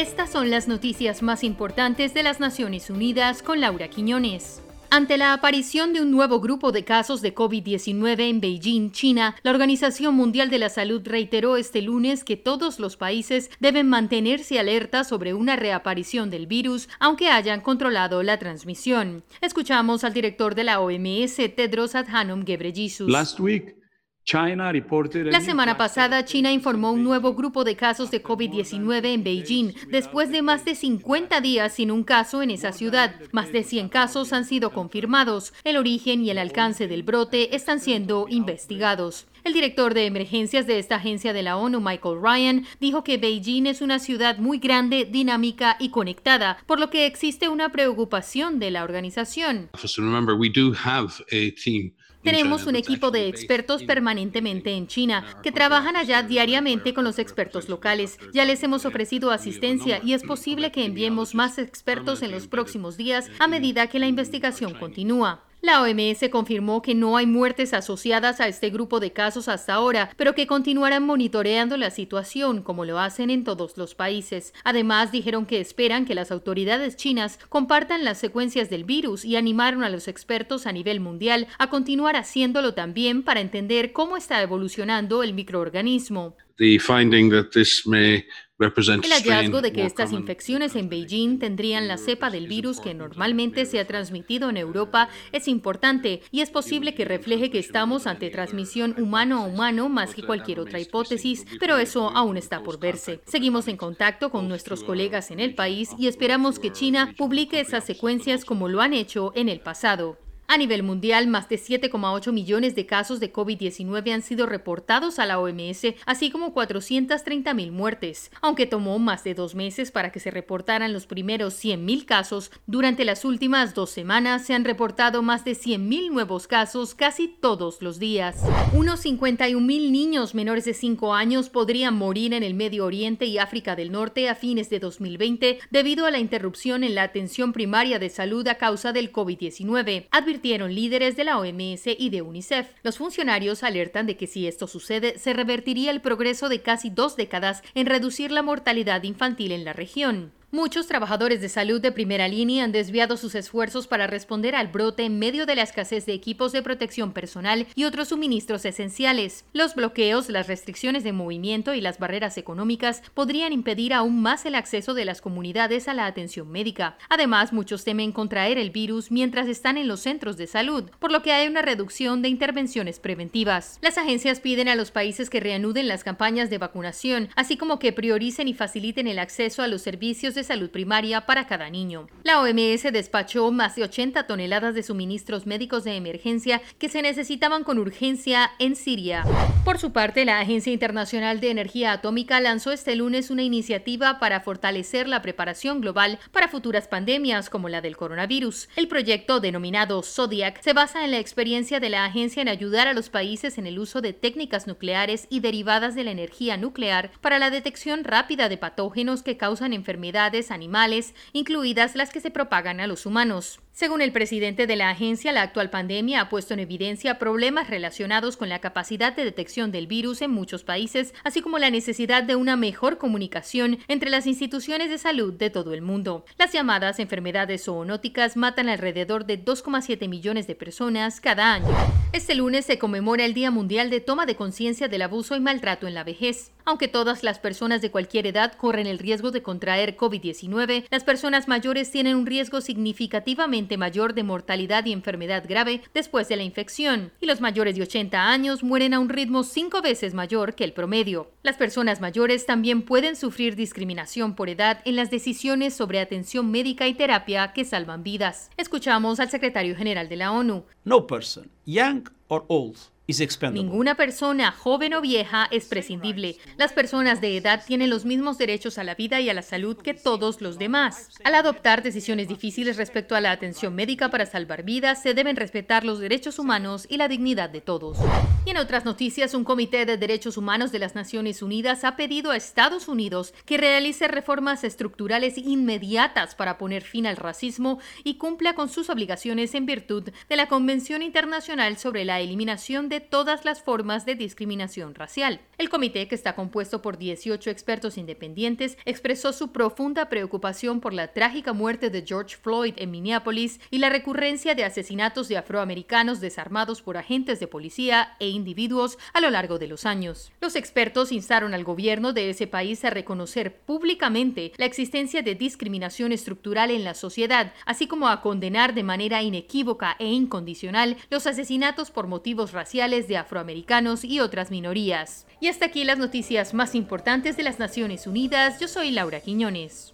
Estas son las noticias más importantes de las Naciones Unidas con Laura Quiñones. Ante la aparición de un nuevo grupo de casos de COVID-19 en Beijing, China, la Organización Mundial de la Salud reiteró este lunes que todos los países deben mantenerse alerta sobre una reaparición del virus, aunque hayan controlado la transmisión. Escuchamos al director de la OMS, Tedros Adhanom Ghebreyesus. La semana pasada, China informó un nuevo grupo de casos de COVID-19 en Beijing, después de más de 50 días sin un caso en esa ciudad. Más de 100 casos han sido confirmados. El origen y el alcance del brote están siendo investigados. El director de emergencias de esta agencia de la ONU, Michael Ryan, dijo que Beijing es una ciudad muy grande, dinámica y conectada, por lo que existe una preocupación de la organización. Tenemos un equipo de expertos permanentemente en China que trabajan allá diariamente con los expertos locales. Ya les hemos ofrecido asistencia y es posible que enviemos más expertos en los próximos días a medida que la investigación continúa. La OMS confirmó que no hay muertes asociadas a este grupo de casos hasta ahora, pero que continuarán monitoreando la situación, como lo hacen en todos los países. Además, dijeron que esperan que las autoridades chinas compartan las secuencias del virus y animaron a los expertos a nivel mundial a continuar haciéndolo también para entender cómo está evolucionando el microorganismo. El hallazgo de que estas infecciones en Beijing tendrían la cepa del virus que normalmente se ha transmitido en Europa es importante y es posible que refleje que estamos ante transmisión humano a humano más que cualquier otra hipótesis, pero eso aún está por verse. Seguimos en contacto con nuestros colegas en el país y esperamos que China publique esas secuencias como lo han hecho en el pasado. A nivel mundial, más de 7,8 millones de casos de COVID-19 han sido reportados a la OMS, así como 430,000 muertes. Aunque tomó más de 2 meses para que se reportaran los primeros 100,000 casos, durante las últimas 2 semanas se han reportado más de 100,000 nuevos casos casi todos los días. Unos 51,000 niños menores de 5 años podrían morir en el Medio Oriente y África del Norte a fines de 2020 debido a la interrupción en la atención primaria de salud a causa del COVID-19. Advirtieron líderes de la OMS y de UNICEF. Los funcionarios alertan de que si esto sucede, se revertiría el progreso de casi 2 décadas en reducir la mortalidad infantil en la región. Muchos trabajadores de salud de primera línea han desviado sus esfuerzos para responder al brote en medio de la escasez de equipos de protección personal y otros suministros esenciales. Los bloqueos, las restricciones de movimiento y las barreras económicas podrían impedir aún más el acceso de las comunidades a la atención médica. Además, muchos temen contraer el virus mientras están en los centros de salud, por lo que hay una reducción de intervenciones preventivas. Las agencias piden a los países que reanuden las campañas de vacunación, así como que prioricen y faciliten el acceso a los servicios de salud primaria para cada niño. La OMS despachó más de 80 toneladas de suministros médicos de emergencia que se necesitaban con urgencia en Siria. Por su parte, la Agencia Internacional de Energía Atómica lanzó este lunes una iniciativa para fortalecer la preparación global para futuras pandemias como la del coronavirus. El proyecto, denominado Zodiac, se basa en la experiencia de la agencia en ayudar a los países en el uso de técnicas nucleares y derivadas de la energía nuclear para la detección rápida de patógenos que causan enfermedades animales, incluidas las que se propagan a los humanos. Según el presidente de la agencia, la actual pandemia ha puesto en evidencia problemas relacionados con la capacidad de detección del virus en muchos países, así como la necesidad de una mejor comunicación entre las instituciones de salud de todo el mundo. Las llamadas enfermedades zoonóticas matan alrededor de 2,7 millones de personas cada año. Este lunes se conmemora el Día Mundial de Toma de Conciencia del Abuso y Maltrato en la Vejez. Aunque todas las personas de cualquier edad corren el riesgo de contraer COVID-19, las personas mayores tienen un riesgo significativamente mayor de mortalidad y enfermedad grave después de la infección, y los mayores de 80 años mueren a un ritmo 5 veces mayor que el promedio. Las personas mayores también pueden sufrir discriminación por edad en las decisiones sobre atención médica y terapia que salvan vidas. Escuchamos al secretario general de la ONU. No person, young or old, Ninguna persona, joven o vieja, es prescindible. Las personas de edad tienen los mismos derechos a la vida y a la salud que todos los demás. Al adoptar decisiones difíciles respecto a la atención médica para salvar vidas, se deben respetar los derechos humanos y la dignidad de todos. Y en otras noticias, un comité de derechos humanos de las Naciones Unidas ha pedido a Estados Unidos que realice reformas estructurales inmediatas para poner fin al racismo y cumpla con sus obligaciones en virtud de la Convención Internacional sobre la Eliminación de de todas las formas de discriminación racial. El comité, que está compuesto por 18 expertos independientes, expresó su profunda preocupación por la trágica muerte de George Floyd en Minneapolis y la recurrencia de asesinatos de afroamericanos desarmados por agentes de policía e individuos a lo largo de los años. Los expertos instaron al gobierno de ese país a reconocer públicamente la existencia de discriminación estructural en la sociedad, así como a condenar de manera inequívoca e incondicional los asesinatos por motivos raciales de afroamericanos y otras minorías. Y hasta aquí las noticias más importantes de las Naciones Unidas. Yo soy Laura Quiñones.